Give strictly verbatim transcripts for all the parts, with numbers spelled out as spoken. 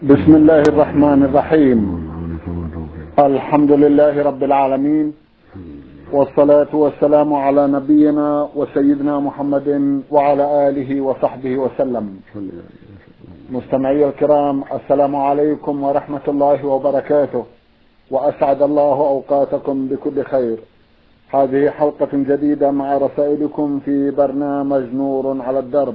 بسم الله الرحمن الرحيم. الحمد لله رب العالمين، والصلاة والسلام على نبينا وسيدنا محمد وعلى آله وصحبه وسلم. مستمعي الكرام، السلام عليكم ورحمة الله وبركاته، وأسعد الله أوقاتكم بكل خير. هذه حلقة جديدة مع رسائلكم في برنامج نور على الدرب.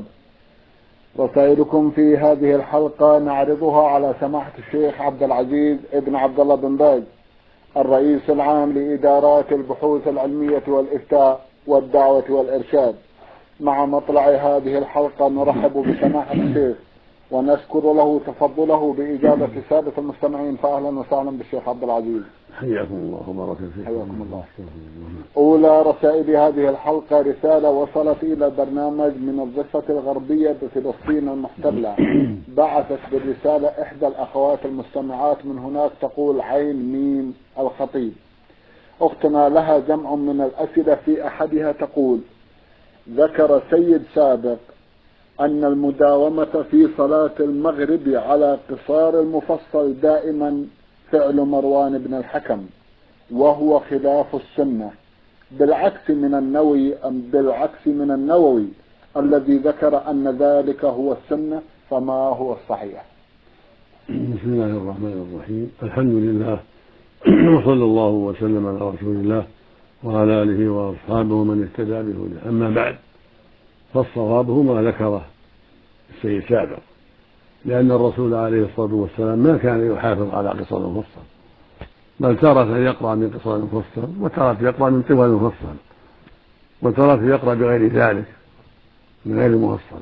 رسائلكم في هذه الحلقة نعرضها على سماحة الشيخ عبد العزيز ابن عبد الله بن باز، الرئيس العام لإدارات البحوث العلمية والإفتاء والدعوة والإرشاد. مع مطلع هذه الحلقة نرحب بسماحة الشيخ ونشكر له تفضله بإجابة سادة المستمعين، فأهلا وسهلا بالشيخ عبد العزيز. حياكم الله وبارك فيكم. حياكم الله. أولى رسائل هذه الحلقة رسالة وصلت إلى البرنامج من الضفة الغربية بفلسطين المحتلة. بعثت بالرسالة إحدى الأخوات المستمعات من هناك، تقول عين ميم الخطيب. أختنا لها جمع من الأسئلة، في أحدها تقول: ذكر سيد سابق أن المداومة في صلاة المغرب على قصار المفصل دائما فعل مروان بن الحكم، وهو خلاف السنة، بالعكس من النووي أم بالعكس من النووي الذي ذكر أن ذلك هو السنة، فما هو الصحيح؟ بسم الله الرحمن الرحيم. الحمد لله، وصلى الله وسلم على رسول الله وعلى آله وأصحابه ومن اهتدى بهداه. أما بعد، فالصواب ما ذكره السيد سابق، لأن الرسول عليه الصلاة والسلام ما كان يحافظ على قصار المفصل، بل تارة يقرأ من قصار المفصل، وتارة يقرأ من طوال المفصل، وتارة يقرأ بغير ذلك من غير المفصل.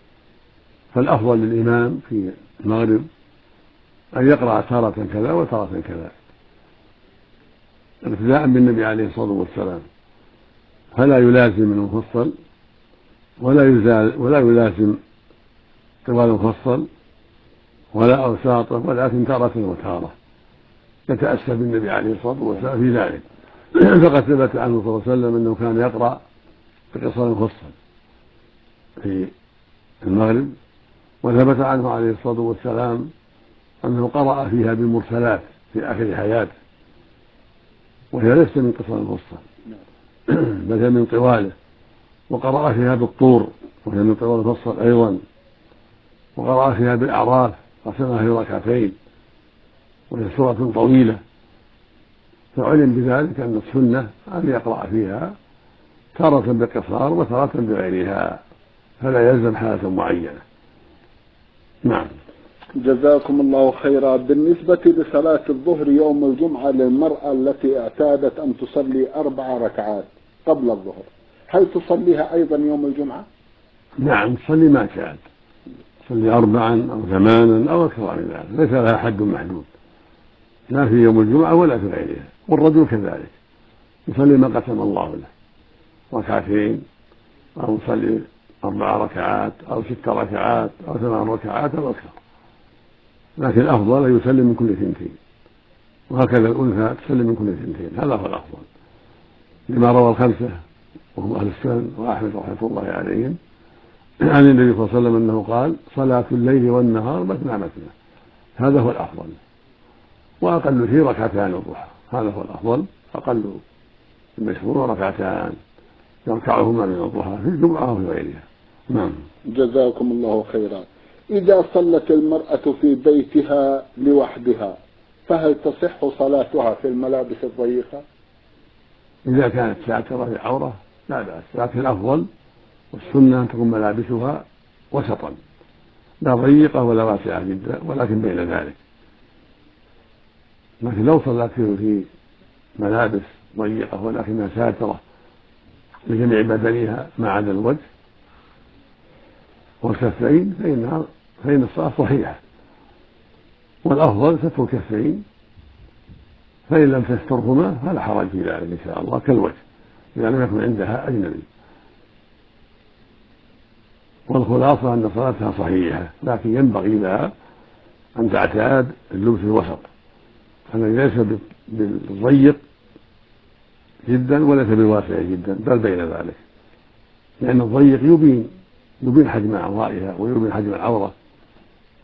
فالأفضل للإمام في المغرب أن يقرأ تارة كذا وتارة كذا، ابتداء بالنبي عليه الصلاة والسلام، فلا يلازم المفصل ولا يزال ولا يلازم طوال المفصل ولا أوساطه، ولكن تارة وتارة يتأسى بالنبي عليه الصلاة والسلام في ذلك. فقد ثبت عنه صلى الله عليه وسلم أنه كان يقرأ بقصار المفصل في المغرب، وثبت عنه عليه الصلاة والسلام أنه قرأ فيها بالمرسلات في آخر حياته، وهي ليست من قصار المفصل بل هي من طواله، وقرأ فيها بالطور وهي من طوال المفصل أيضا، وقرأ فيها بالأعراف قسمها في ركعتين وهي سورة طويلة. فعلم بذلك أن السنة أن يقرأ فيها تارة بالقصار وتارة بغيرها، فلا يلزم حالة معينة. نعم. جزاكم الله خيرا. بالنسبة لصلاة الظهر يوم الجمعة للمرأة التي اعتادت أن تصلي أربع ركعات قبل الظهر، هل تصليها أيضا يوم الجمعة؟ نعم، تصلي ما شاءت، تصلي أربعا أو ثمانا أو أكثر من ذلك، ليس لها حد محدود، لا في يوم الجمعة ولا في غيرها. والرجل كذلك يصلي ما قسم الله له، ركعتين أو يصلي أربع ركعات أو ست ركعات أو ثمان ركعات أو أكثر، لكن الأفضل أن يسلم من كل ثنتين، وهكذا الأنثى تسلم من كل ثنتين، هذا هو الأفضل، لما روى الخمسة وهم أهل السنن وأحمد رحمة الله عليهم عن النبي صلى الله عليه وسلم أنه قال: صلاة الليل والنهار مثنى مثنى، هذا هو الأفضل. وأقل شيء ركعتان الضحى، هذا هو الأفضل، أقل المشهور ركعتان يركعهما من الضحى في الجمعة وفي غيرها. نعم. جزاكم الله خيرا. إذا صلت المرأة في بيتها لوحدها، فهل تصح صلاتها في الملابس الضيقة؟ إذا كانت ساترة للعورة لا بأس، لكن الأفضل والسنة أن تكون ملابسها وسطا، لا ضيقة ولا واسعة جدا، ولكن بين ذلك. لكن لو صلت في ملابس ضيقة ولكنها ساترة لجميع بدنها ما عدا الوجه والكفين فإنها فإن الصلاة صحيحة، والأفضل ستر الكفين، فإن لم تسترهما فلا حرج في ذلك إن شاء الله، كالوجه إذا لم يكن عندها أجنبي. والخلاصة أن صلاتها صحيحة، لكن ينبغي لها أن تعتاد اللبس الوسط الذي ليس بالضيق جدا وليس بالواسع جدا، بل بين ذلك، لأن الضيق يبين يبين حجم أعضائها ويبين حجم العورة،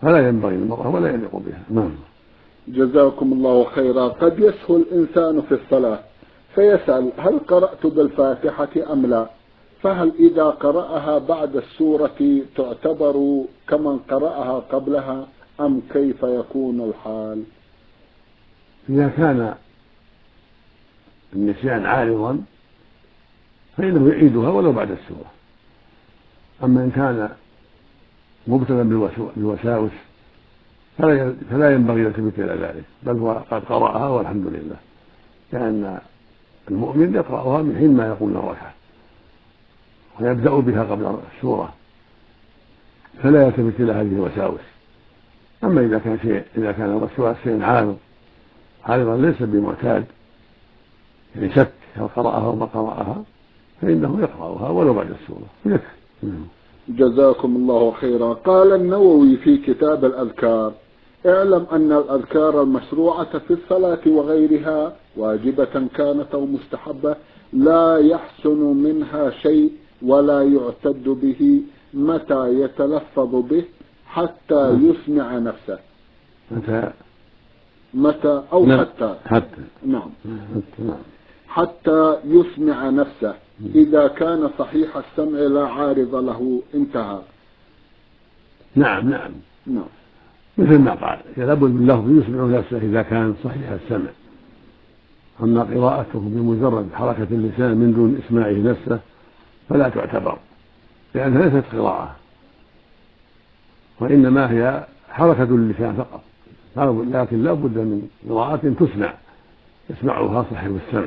فلا ينبغي للمرأة ولا يليق بها. نعم. جزاكم الله خيرا. قد يسهو الإنسان في الصلاة فيسأل هل قرأت بالفاتحة أم لا؟ فهل إذا قرأها بعد السورة تعتبر كمن قرأها قبلها أم كيف يكون الحال؟ إذا كان النسيان عارضا فإنه يعيدها ولو بعد السورة. أما إن كان مبتلا بالوساوس فلا ينبغي يلتفت إلى ذلك، بل هو قد قرأها والحمد لله، لأن المؤمن يقرأها من حين ما يقوم الركعة ويبدأ بها قبل السورة، فلا يلتفت إلى هذه الوساوس. أما إذا كان شيء إذا كان الوسواس شيء عارض عارضا ليس بمعتاد، يعني شك هل قرأها وما قرأها، فإنه يقرأها ولو بعد السورة يكفي. جزاكم الله خيرا. قال النووي في كتاب الأذكار: اعلم أن الأذكار المشروعة في الصلاة وغيرها واجبة كانت أو مستحبة لا يحسن منها شيء ولا يعتد به متى يتلفظ به حتى يسمع نفسه. متى متى أو نعم. حتى حتى نعم نعم. حتى يسمع نفسه. إذا كان صحيح السمع لا عارض له انتهى. نعم نعم نعم مثل ما قال لابد من لفظ يسمع نفسه إذا كان صحيح السمع. أما قراءته بمجرد حركة اللسان من دون إسماعه نفسه فلا تعتبر، لأنها ليست قراءة وإنما هي حركة اللسان فقط، لكن لا بد من قراءة تسمع يسمعها صاحب السمع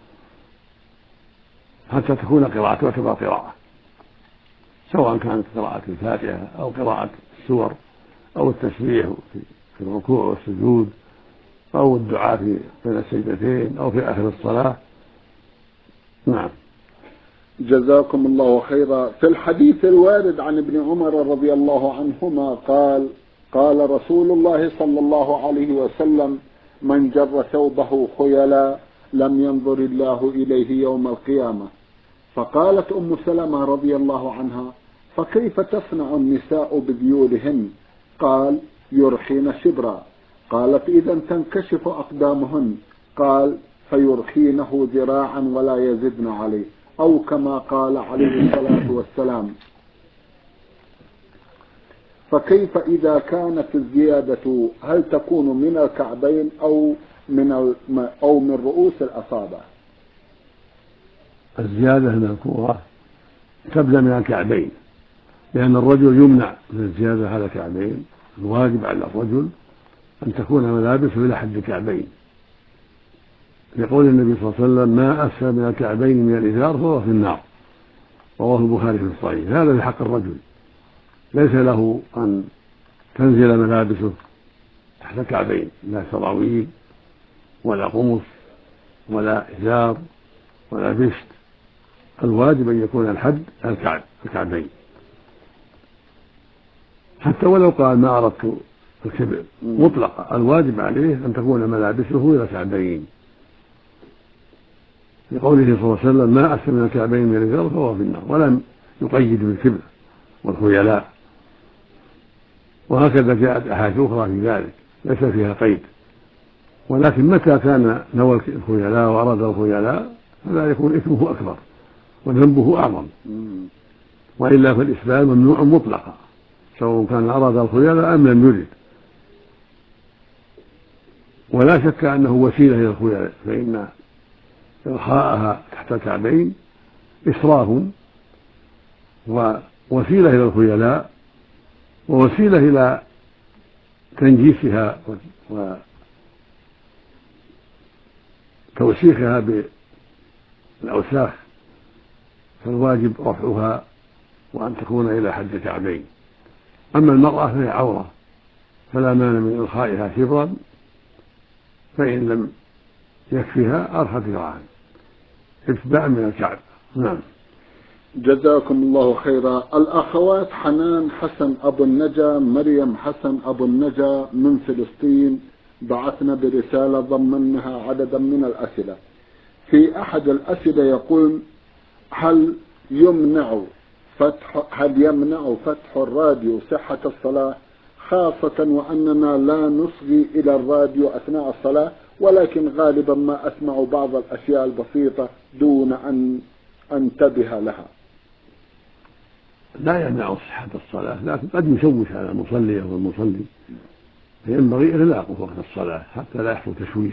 حتى تكون قراءة تعتبر قراءة، سواء كانت قراءة الفاتحة أو قراءة السور أو التسبيح في الركوع والسجود أو الدعاء في بين السجدتين أو في آخر الصلاة. نعم. جزاكم الله خيرا. في الحديث الوارد عن ابن عمر رضي الله عنهما قال: قال رسول الله صلى الله عليه وسلم: من جر ثوبه خيلا لم ينظر الله إليه يوم القيامة. فقالت أم سلمة رضي الله عنها: فكيف تصنع النساء بذيولهن؟ قال: يرخين شبرا. قالت: إذا تنكشف أقدامهن. قال: فيرخينه ذراعا ولا يزدن عليه، أو كما قال عليه الصلاة والسلام. فكيف إذا كانت الزيادة هل تكون من الكعبين أو من أو من رؤوس الأصابع؟ الزيادة المذكورة تبدأ من الكعبين، لأن الرجل يمنع من الزيادة على الكعبين. الواجب على الرجل أن تكون ملابسه إلى حد الكعبين، يقول النبي صلى الله عليه وسلم: ما أسفل من الكعبين من الإزار فهو في النار. رواه البخاري في الصحيح. هذا في حق الرجل، ليس له أن تنزل ملابسه تحت الكعبين، لا سراويل ولا قمص ولا إزار ولا بشت. الواجب أن يكون الحد الكعب الكعبين، حتى ولو قال ما أردت الكبر مطلقا، الواجب عليه أن تكون ملابسه إلى الكعبين، لقوله صلى الله عليه وسلم: ما أسفل من الكعبين من الإزار فهو في النار، ولم يقيد بالكبر والخيلاء. وهكذا جاءت أحاديث أخرى في ذلك ليس فيها قيد، ولكن متى كان نوى الخيلاء وأراد الخيلاء فلا يكون إثمه أكبر وذنبه أعظم، وإلا فالإسبال ممنوع مطلقا سواء كان أراد الخيلاء أم لم يرد. ولا شك أنه وسيلة إلى الخيلاء، فإن إرخاءها تحت الكعبين إسراف ووسيلة إلى الخيلاء ووسيلة إلى تنجيسها وتوسيخها بالأوساخ، فالواجب رفعها وأن تكون إلى حد الكعبين. أما المرأة فهي عورة فلا مانع من إرخائها شبرا، فإن لم يكفيها أرخت ذراعا اتباعا من الكعب. نعم. جزاكم الله خيرا. الأخوات حنان حسن أبو النجا مريم حسن أبو النجا من فلسطين بعثنا برسالة ضمنها عددا من الأسئلة. في أحد الأسئلة يقول: هل يمنع فتح هل يمنع فتح الراديو صحة الصلاة، خاصة وأننا لا نصغي إلى الراديو أثناء الصلاة، ولكن غالبا ما أسمع بعض الأشياء البسيطة دون أن أنتبه لها. لا يمنع صحة الصلاة، لكن قد يشوش على المصلي أو المصلي، فينبغي إغلاقه وقت الصلاة حتى لا يحصل تشويش،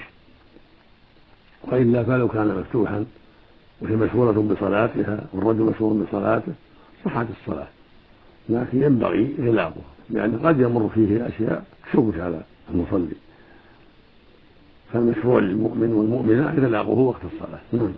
وإلا فلو كان مفتوحا وهي مشغولة بصلاتها والرجل مشغول بصلاته صحت الصلاة، لكن ينبغي إغلاقه لأن قد يمر فيه أشياء تشوش على المصلي، فالمشروع للمؤمن والمؤمنة إغلاقه وقت الصلاة. نعم.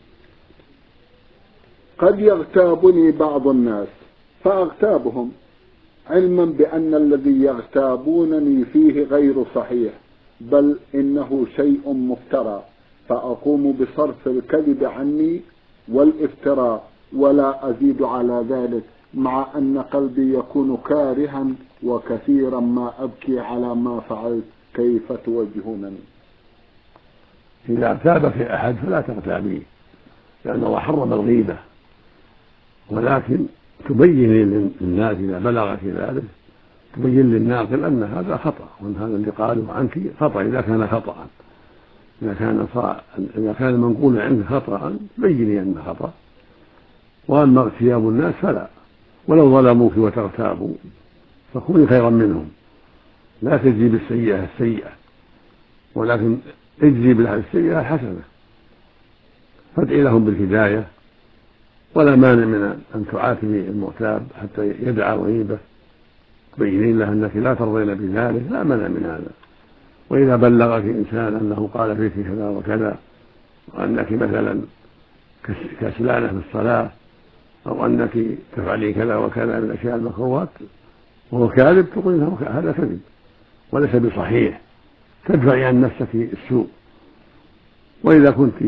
قد يغتابني بعض الناس فأغتابهم علما بأن الذي يغتابونني فيه غير صحيح، بل إنه شيء مفترى، فأقوم بصرف الكذب عني والافتراء ولا أزيد على ذلك، مع أن قلبي يكون كارها وكثيرا ما أبكي على ما فعلت. كيف توجهونني؟ إذا اغتابك أحد فلا تغتابيه، لأن الله حرم الغيبة، ولكن تبين للناس إذا بلغك ذلك، تبين للناقل أن هذا خطأ، وأن هذا اللي قاله عنك خطأ إذا كان خطأ، إذا كان صا... إذا كان المنقول عنك خطأ بيني أنه خطأ. وأما اغتياب الناس فلا، ولو ظلموك وتغتابوا فكوني خيرا منهم، لا تجزي بالسيئة السيئة، ولكن اجزي بالسيئة الحسنة، فادعي لهم بالهداية، ولا مانع من أن تعاتبي المغتاب حتى يدع الغيبة، تبينين له أنك لا ترضين بذلك، لا مانع من هذا. وإذا بلغك إنسان أنه قال فيك كذا وكذا، وأنك مثلا كسلانة في الصلاة، أو أنك تفعلي كذا وكذا من الأشياء المكروهات وهو كاذب، تقول له هذا كذب وليس بصحيح، تدفعي عن نفسك السوء. وإذا كنت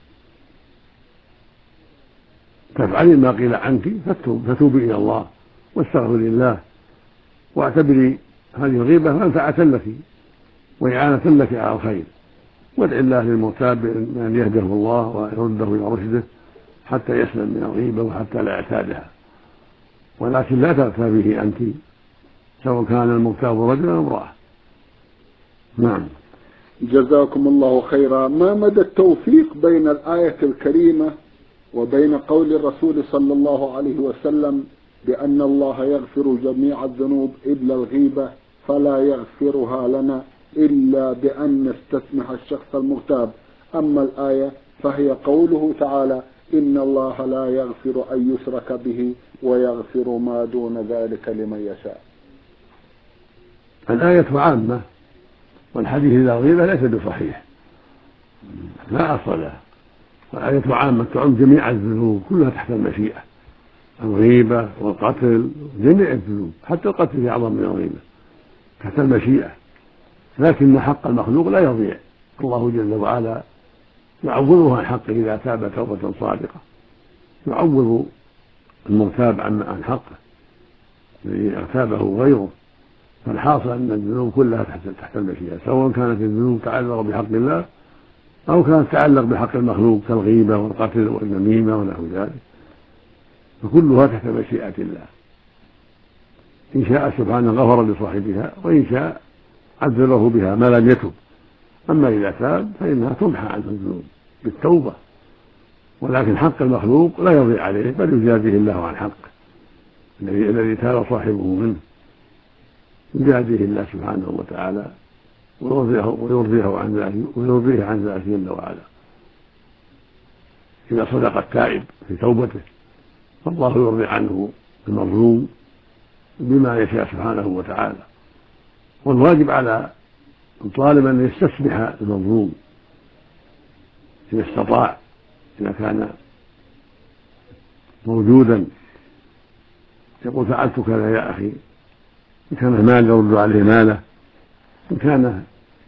تفعلي ما قيل عنك فتوبي إلى الله واستغفري الله، واعتبري هذه الغيبة منفعة لك وإعانة لك على الخير، وادعي الله للمغتاب بأن يهده الله ويرده إلى رشده حتى يسلم من الغيبة وحتى لا يعتادها، ولكن لا تغتابه أنت، سواء كان المغتاب رجلا أو امرأة. نعم. جزاكم الله خيرا. ما مدى التوفيق بين الآية الكريمة وبين قول الرسول صلى الله عليه وسلم بأن الله يغفر جميع الذنوب إلا الغيبة فلا يغفرها لنا إلا بأن نستسمح الشخص المغتاب؟ أما الآية فهي قوله تعالى إن الله لا يغفر أن يشرك به ويغفر ما دون ذلك لمن يشاء. الآية عامة، والحديث إذا الغيبة ليس بصحيح، لا أصل له. والآية عامة تعم جميع الذنوب كلها تحت المشيئة، الغيبة والقتل جميع الذنوب، حتى القتل في أعظم من الغيبة تحت المشيئة، لكن حق المخلوق لا يضيع، الله جل وعلا يعوضه عن حقه إذا تاب توبة صادقة، يعوض المغتاب عن حقه الذي اغتابه غيره. فالحاصل أن الذنوب كلها تحت تحت المشيئة، سواء كانت الذنوب تعلق بحق الله أو كانت تعلق بحق المخلوق كالغيبة والقتل والنميمة ونحو ذلك، فكلها تحت مشيئة الله، إن شاء سبحانه غفر لصاحبها، وإن شاء عذبه بها ما لم يتب. أما إذا تاب فإنها تمحى عنه الذنوب بالتوبة، ولكن حق المخلوق لا يضيع عليه، بل يجازيه الله عن حقه الذي الذي تاب صاحبه منه، يجازيه الله سبحانه وتعالى ويرضيه عن ذلك ويرضيه عن ذلك جل وعلا إذا صدق التائب في توبته، فالله يرضي عنه المظلوم بما يشاء سبحانه وتعالى. والواجب على الطالب أن يستسمح المظلوم إذا استطاع، إذا كان موجودا يقول فعلت كذا يا أخي، إن كان مال يرد عليه ماله، إن كان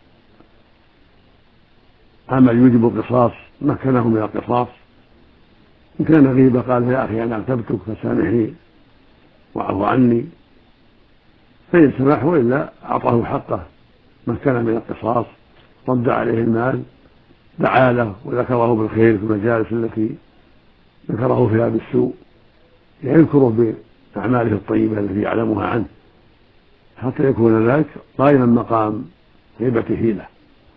عمل يوجب القصاص مكنه من القصاص، إن كان غيبة قال يا أخي أنا اغتبتك فسامحني واعف عني، فإن سمح، وإلا أعطاه حقه مكنه من القصاص، رد عليه المال، دعا له وذكره بالخير في المجالس التي ذكره فيها بالسوء، يذكره بأعماله الطيبة التي يعلمها عنه حتى يكون ذلك قائما مقام غيبته له.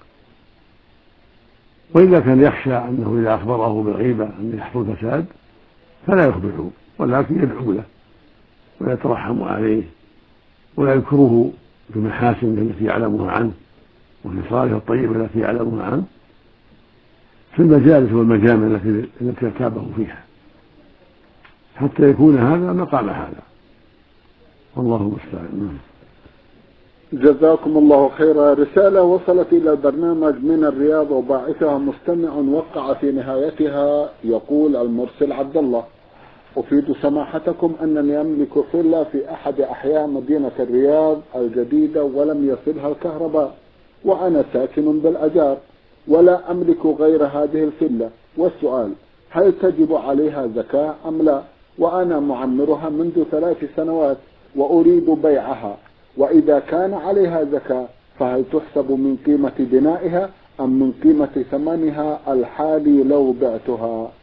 وإذا كان يخشى أنه إذا أخبره بالغيبة أن يحصل فساد فلا يخبره، ولكن يدعو له ويترحم عليه ويذكره بمحاسن التي يعلمها عنه وبصالح الطيبة التي يعلمها عنه في المجالس والمجامع التي ارتابه فيها، حتى يكون هذا مقام هذا، والله المستعان. جزاكم الله خيرا. رسالة وصلت إلى البرنامج من الرياض وباعثها مستمع وقع في نهايتها يقول المرسل عبد الله: أفيد سماحتكم أنني أملك فيلا في أحد أحياء مدينة الرياض الجديدة ولم يصلها الكهرباء، وأنا ساكن بالأجار ولا أملك غير هذه الفيلا، والسؤال: هل تجب عليها زكاة أم لا؟ وأنا معمرها منذ ثلاث سنوات وأريد بيعها، وإذا كان عليها زكاة فهل تحسب من قيمة بنائها أم من قيمة ثمنها الحالي لو بعتها؟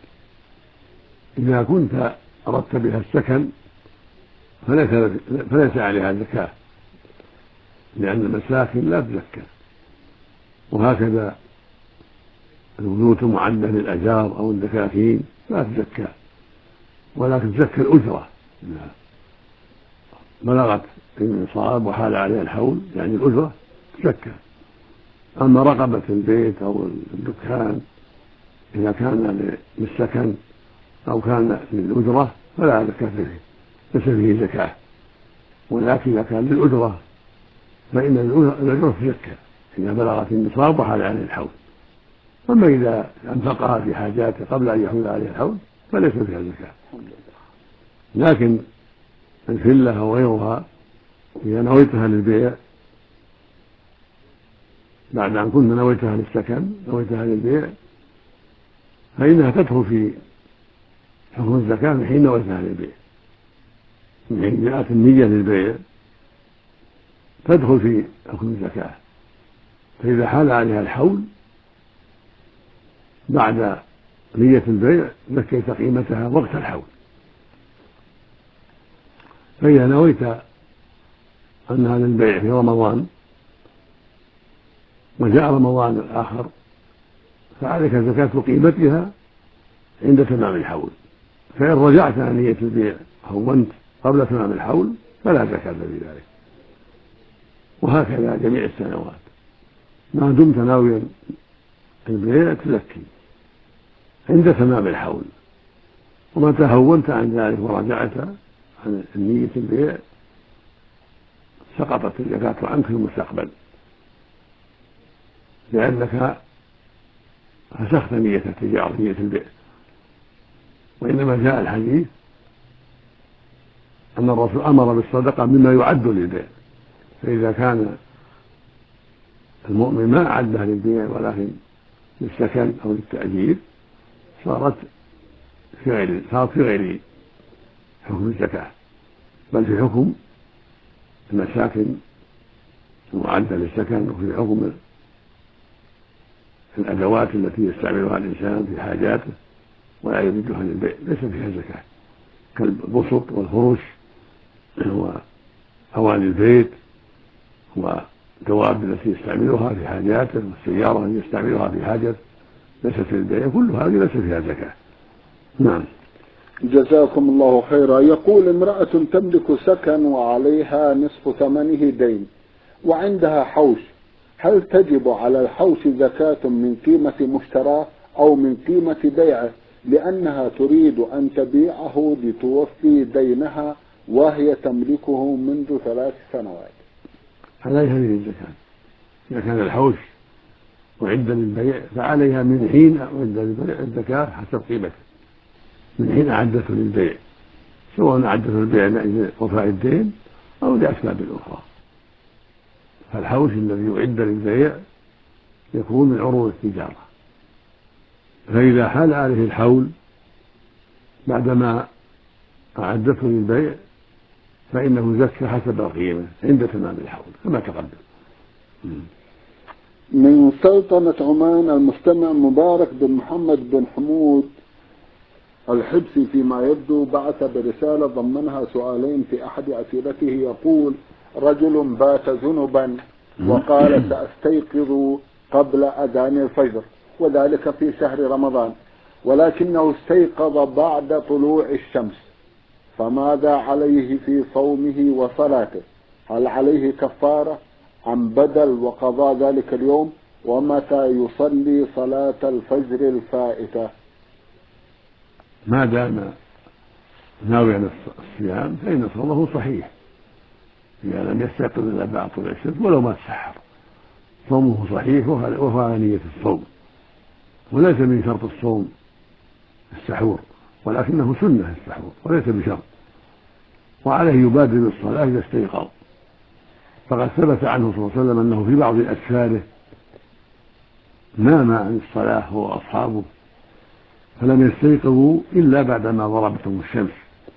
إذا كنت أردت بها السكن فليس, فليس عليها زكاة، لأن المساكن لا تزكى، وهكذا البيوت المعدة للأجار أو الدكاكين لا تزكى، ولكن تزكى الأجرة إذا بلغت النصاب وحال عليها الحول، يعني الأجرة تزكى. أما رقبة البيت أو الدكان إذا كان للسكن أو كان للأجرة فلا زكاة فيه، ليس فيه زكاة، ولكن إذا كان للأجرة فإن الأجرة تزكى إذا بلغت النصاب وحال عليه الحول. أما إذا أنفقها في حاجاته قبل أن يحول عليه الحول فليس فيها زكاة. لكن الفلة أو غيرها إذا نويتها للبيع بعد أن كنت نويتها للسكن نويتها للبيع فإنها تدخل في حكم الزكاة من حين نويتها للبيع، من حين جاءت النية للبيع تدخل في حكم الزكاة. فإذا حال عليها الحول بعد نية البيع زكيت قيمتها وقت الحول. فإذا نويت أنها للبيع في رمضان وجاء رمضان الآخر فعليك زكاة قيمتها عند تمام الحول. فإن رجعت عن نية البيع هونت قبل تمام الحول فلا زكاة في ذلك. وهكذا جميع السنوات ما دمت ناويا البيع تزكي عند تمام الحول، ومتى هونت عن ذلك ورجعت عن نية البيع سقطت الزكاة عنك في المستقبل، لأنك فسخت نية التجارة نية البيع. وإنما جاء الحديث أن الرسول أمر بالصدقة مما يعد للبيع، فإذا كان المؤمن ما أعدها للبيع ولكن للسكن أو للتأجير صارت في غير صارت في غير حكم الزكاة، بل في حكم المساكن المعدة للسكن، وفي حكم الأدوات التي يستعملها الإنسان في حاجاته ولا يمدها للبيع ليس فيها زكاة، كالبسط والفرش وأواني البيت والدواب التي يستعملها في حاجاته والسيارة التي يستعملها في حاجته ليست للبيع، كل هذه ليس فيها زكاة. نعم. جزاكم الله خيرا. يقول: امرأة تملك سكن وعليها نصف ثمنه دين وعندها حوش، هل تجب على الحوش زكاة من قيمة مشتراه أو من قيمة بيعه، لأنها تريد أن تبيعه لتوفي دينها وهي تملكه منذ ثلاث سنوات؟ عليها هذه الزكاة إذا كان الحوش وعند للبيع فعليها من حين عند للبيع الزكاة حسب قيمته، من حين أعدته للبيع، سواء أعدته للبيع لأجل وفاء الدين أو لأسباب أخرى. فالحوش الذي يعد للبيع يكون من عروض التجارة، فإذا حال عليه الحول بعدما أعدته للبيع فإنه زكى حسب القيمة عند تمام الحول كما تقدم. من سلطنة عمان المستمع مبارك بن محمد بن حمود الحبسي فيما يبدو بعث برسالة ضمنها سؤالين في أحد أسئلته، يقول: رجل بات جنبا وقال سأستيقظ قبل أذان الفجر، وذلك في شهر رمضان، ولكنه استيقظ بعد طلوع الشمس، فماذا عليه في صومه وصلاته؟ هل عليه كفارة عن بدل وقضاء ذلك اليوم؟ ومتى يصلي صلاة الفجر الفائتة؟ ما دام ناويا الصيام فإن صومه صحيح إذا لم يستيقظ إلا بعد طلوع الشمس ولو ما تسحر، صومه صحيح وهو على نية الصوم، وليس من شرط الصوم السحور، ولكنه سنة السحور وليس بشرط، وعليه يبادر بالصلاة إذا استيقظ، فقد ثبت عنه صلى الله عليه وسلم أنه في بعض أسفاره نام عن الصلاة هو وأصحابه فلم يستيقظوا إلا بعدما ضربتهم الشمس،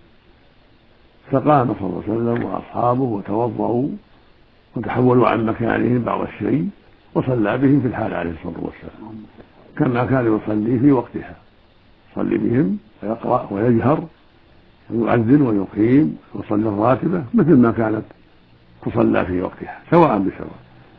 فقام صلى الله عليه وسلم وأصحابه وتوضأوا وتحولوا عن مكانهم بعض الشيء وصلى بهم في الحال عليه الصلاة والسلام كما كان يصلي في وقتها، يصلي بهم ويقرأ ويجهر ويؤذن ويقيم ويصلي الراتبة مثل ما كانت تصلى في وقتها سواء بسواء،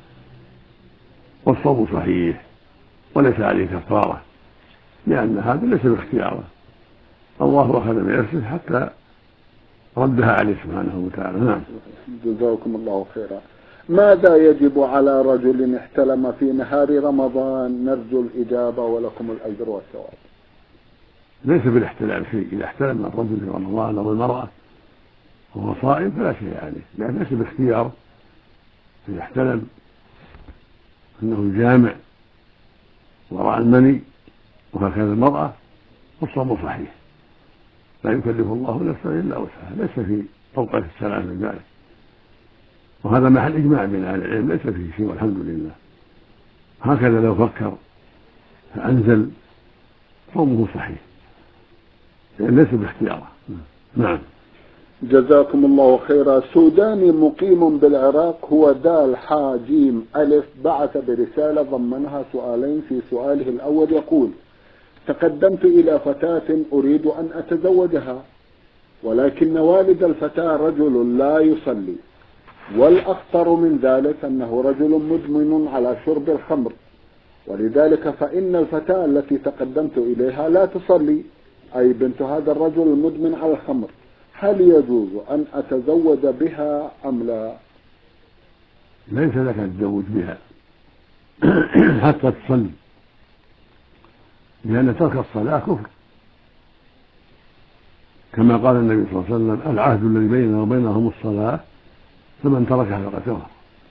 والصوم صحيح وليس عليه كفارة لأن هذا ليس باختياره، الله أخذ بنفسه حتى ردها عليه سبحانه وتعالى. نعم. جزاكم الله خيرا. ماذا يجب على رجل احتلم في نهار رمضان؟ نرجو الإجابة ولكم الأجر والثواب. ليس بالاحتلام شيء، إذا احتلم الرجل في رمضان أو المرأة وهو صائم فلا شيء عليه، لأن ليس باختيار، إذا احتلم أنه جامع ورأى المني وهكذا المرأة فالصوم صحيح، لا يكلف الله نفسا إلا وسعها، ليس في طوقة السلام من ذلك، وهذا محل إجماع بين أهل العلم ليس فيه شيء والحمد لله. هكذا لو فكر فأنزل صومه صحيح لأن ليس باختياره. نعم. جزاكم الله خيرا. سوداني مقيم بالعراق هو دال حا جيم ألف بعث برسالة ضمنها سؤالين. في سؤاله الأول يقول: تقدمت إلى فتاة أريد أن أتزوجها، ولكن والد الفتاة رجل لا يصلي، والأخطر من ذلك أنه رجل مدمن على شرب الخمر، ولذلك فإن الفتاة التي تقدمت إليها لا تصلي، أي بنت هذا الرجل المدمن على الخمر، هل يجوز أن أتزوج بها أم لا؟ ليس لك أن تتزوج بها حتى تصلي، لأن ترك الصلاة كفر، كما قال النبي صلى الله عليه وسلم: العهد الذي بيننا وبينهم الصلاة فمن تركها فقد كفر.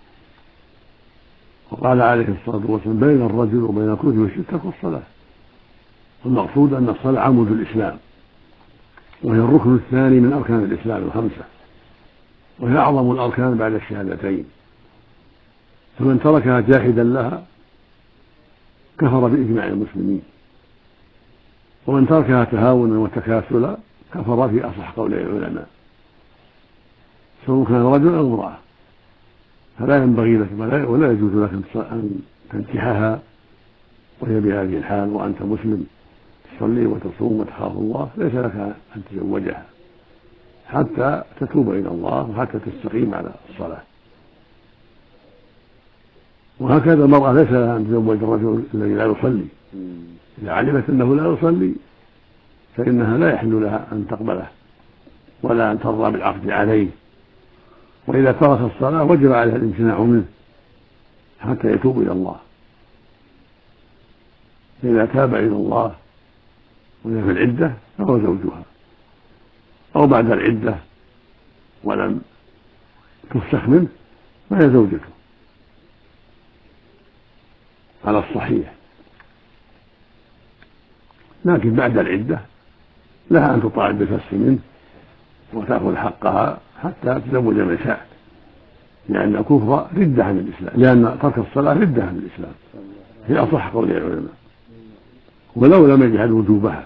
وقال عليه الصلاة والسلام: بين الرجل وبين الكفر والشرك ترك الصلاة. والمقصود أن الصلاة عمود الإسلام، وهي الركن الثاني من أركان الإسلام الخمسة، وهي أعظم الأركان بعد الشهادتين، فمن تركها جاحدا لها كفر بإجماع المسلمين، ومن تركها تهاونا وتكاسلا كفر في أصح قول العلماء، سواء كان رجل أو امرأة، فلا ينبغي لك ولا يجوز لك أن تنكحها وهي بهذه الحال وأنت مسلم تصلي وتصوم وتخاف الله، ليس لك أن تزوجها حتى تتوب إلى الله وحتى تستقيم على الصلاة. وهكذا المرأة ليس لها أن تزوج الرجل الذي لا يصلي، إذا علمت أنه لا يصلي فإنها لا يحل لها أن تقبله ولا أن ترضى بالعقد عليه، وإذا ترك الصلاة وجب عليها الامتناع منه حتى يتوب إلى الله. فإذا تاب إلى الله وهي في العدة فهو زوجها، أو بعد العدة ولم تفسخ منه فهي زوجته على الصحيح، لكن بعد العدة لها أن تطالب بالفسخ منه وتأخذ حقها حتى تزوج من شاء، لأن الكفر ردة عن الإسلام، لأن ترك الصلاة ردة عن الإسلام في أصح قول العلماء، ولو لم يجحد وجوبها.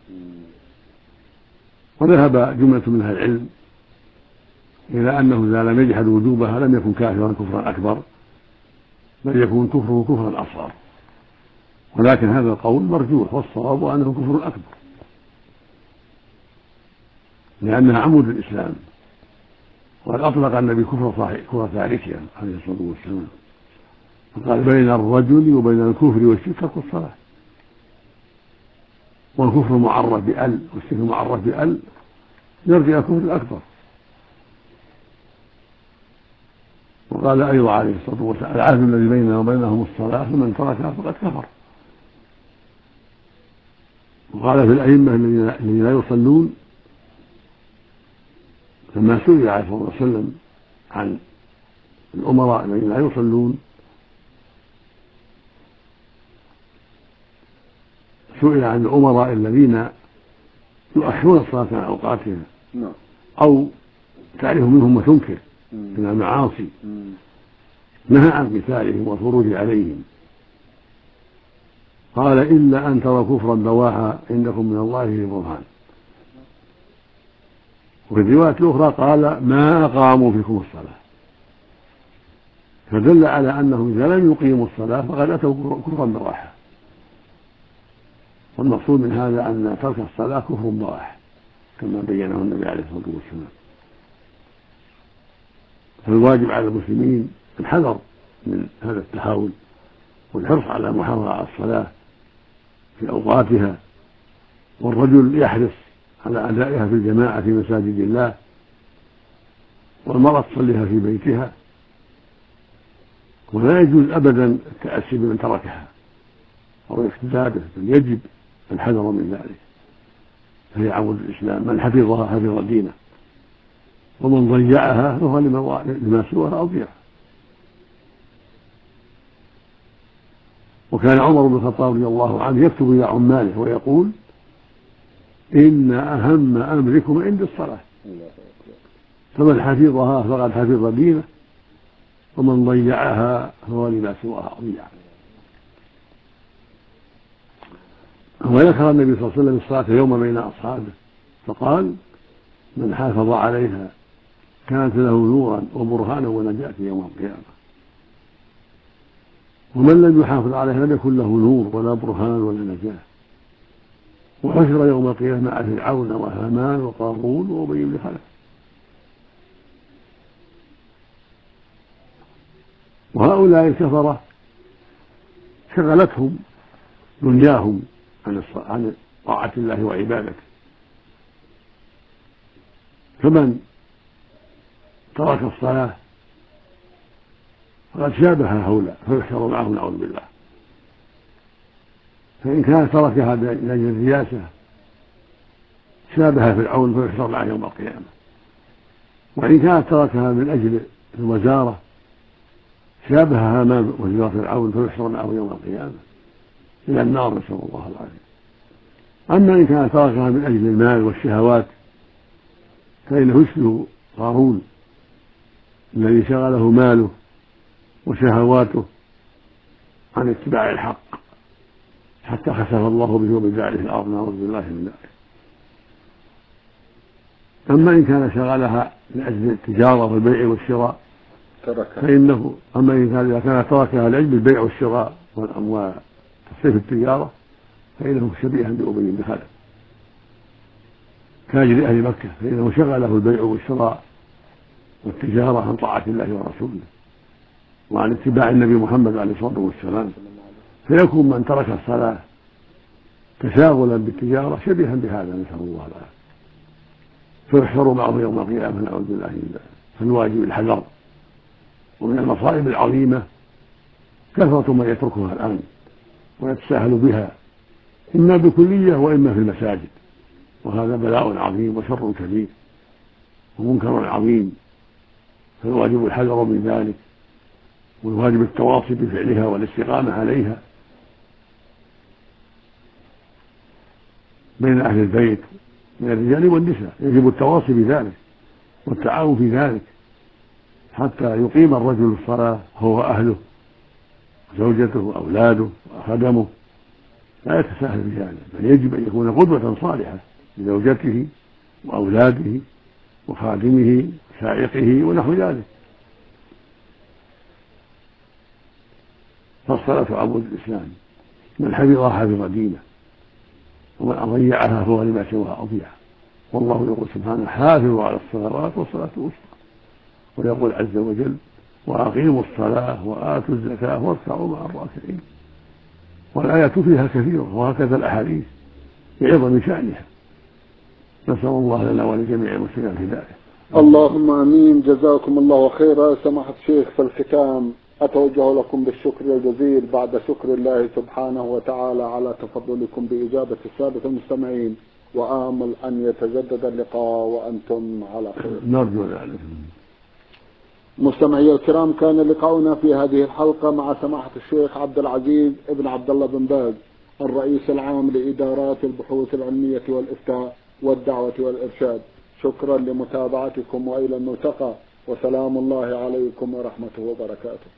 وذهب جملة من أهل العلم إلى أنه إذا لم يجحد وجوبها لم يكن كافرا كفرا أكبر، بل يكون كفره كفرا أصغر، ولكن هذا القول مرجوح، والصواب أنه كفر أكبر، لأنها عمود الإسلام وقد أطلق النبي كفر صاحب كفر تاركها عليه الصلاة والسلام، فقال بين الرجل وبين الكفر والشرك ترك الصلاة، والكفر معرف بأل والشرك معرف بأل يرجع إلى الكفر الأكبر. وقال أيضا عليه الصلاة والسلام العهد الذي بيننا وبينهم الصلاة فمن تركها فقد كفر. وقال في الأئمة الذين لا يصلون لما سئل عليه الصلاة والسلام عن الأمراء الذين لا يصلون سئل عن الأمراء الذين يؤخرون الصلاة عن أوقاتها أو تعرف منهم وتنكر من المعاصي، نهى عن قتالهم والخروج عليهم، قال إلا أن تروا كفرا بواحا عندكم من الله في برهان. وفي الرواية الأخرى قال ما أقاموا فيكم الصلاة، فدل على أنهم إذا لم يقيموا الصلاة فقد أتوا كفرا بواحا. والمقصود من هذا أن ترك الصلاة كفر بواح كما بينه النبي عليه الصلاة والسلام. فالواجب على المسلمين الحذر من هذا التهاون والحرص على محافظة على الصلاة في أوقاتها، والرجل يحرص على أدائها في الجماعة في مساجد الله، والمرأة تصليها في بيتها، ولا يجوز أبدا التأسي بمن تركها أو الاقتداء به، بل يجب الحذر من ذلك. فهي عمود الإسلام، من حفظها حفظ دينه، ومن ضيعها فهو لما سواها أضيع. وكان عمر بن الخطاب رضي الله عنه يكتب إلى عماله ويقول إن أهم أمركم عند الصلاة، فمن حفظها فقد حفظ دينه، ومن ضيعها فهو لما سواها أضيع. وذكر النبي صلى الله عليه وسلم الصلاة يوم بين أصحابه فقال من حافظ عليها كانت له نورا وبرهانا ونجاة يوم القيامة، ومن لم يحافظ عليها لم يكن له نور ولا برهان ولا نجاة. وحشر يوم القيامة مع فرعون وهامان وقارون وأبي بن خلف. وهؤلاء الكفرة شغلتهم دنياهم عن طاعة الله وعبادته، فمن ترك الصلاة فقد شابه هؤلاء فيحشر معهم نعوذ بالله. فإن كان تركها من أجل الرياسة شابه فرعون فيحشر معه يوم القيامة، وإن كانت تركها من أجل الوزارة شابه هامان وزير فرعون فيحشر معه يوم القيامة إلى النار، نسأل الله العافية. أما إن كانت تركها من أجل المال والشهوات فإنه يشبه قارون الذي شغله ماله وشهواته عن اتباع الحق حتى خسف الله به وبداره الأرض، نعوذ بالله من ذلك. أما إن كان شغلها لأجل التجارة والبيع والشراء فإنه أما إن كان إذا كانت تركها لأجل البيع والشراء والأموال تصريف التجارة فإنه شبيها بأبي بن خلف تاجر أهل مكة، فإنه شغله البيع والشراء والتجارة عن طاعة الله ورسوله وعن اتباع النبي محمد عليه الصلاة والسلام، فيكون من ترك الصلاة تشاغلا بالتجارة شبيها بهذا، نسأل الله العافية، فيحشر معه يوم القيامة نعوذ بالله من ذلك. فالواجب الحذر. ومن المصائب العظيمة كثرة من يتركها الآن ويتساهل بها إما بكلية وإما في المساجد، وهذا بلاء عظيم وشر كبير ومنكر عظيم، فالواجب الحذر من ذلك، والواجب التواصي بفعلها والاستقامة عليها بين أهل البيت من الرجال والنساء، يجب التواصي بذلك والتعاون في ذلك حتى يقيم الرجل الصلاة هو أهله زوجته وأولاده وخدمه، لا يتساهل بهذا، بل يجب أن يكون قدوة صالحة لزوجته وأولاده وخادمه سائقه ونحو ذلك. فالصلاة عمود الإسلام، من حفظها حفظ دينه، ومن أضيعها فهو لما سواها أضيع. والله يقول سبحانه حافظوا على الصلوات والصلاة الوسطى ويقول عز وجل وأقيموا الصلاة وآتوا الزكاة واركعوا مع الراكعين. والآيات فيها كثيرة وهكذا الأحاديث بعظم شأنها. نسأل الله لنا ولجميع المسلمين الهداية. اللهم امين. جزاكم الله خيرا. سماحة الشيخ، في الختام اتوجه لكم بالشكر الجزيل بعد شكر الله سبحانه وتعالى على تفضلكم باجابة السادة المستمعين، وآمل ان يتجدد اللقاء وانتم على خير. نرجو ذلك. مستمعي الكرام، كان لقاؤنا في هذه الحلقة مع سماحة الشيخ عبد العزيز ابن عبد الله بن باز، الرئيس العام لإدارات البحوث العلمية والإفتاء والدعوة والإرشاد. شكرا لمتابعتكم وإلى الملتقى، وسلام الله عليكم ورحمته وبركاته.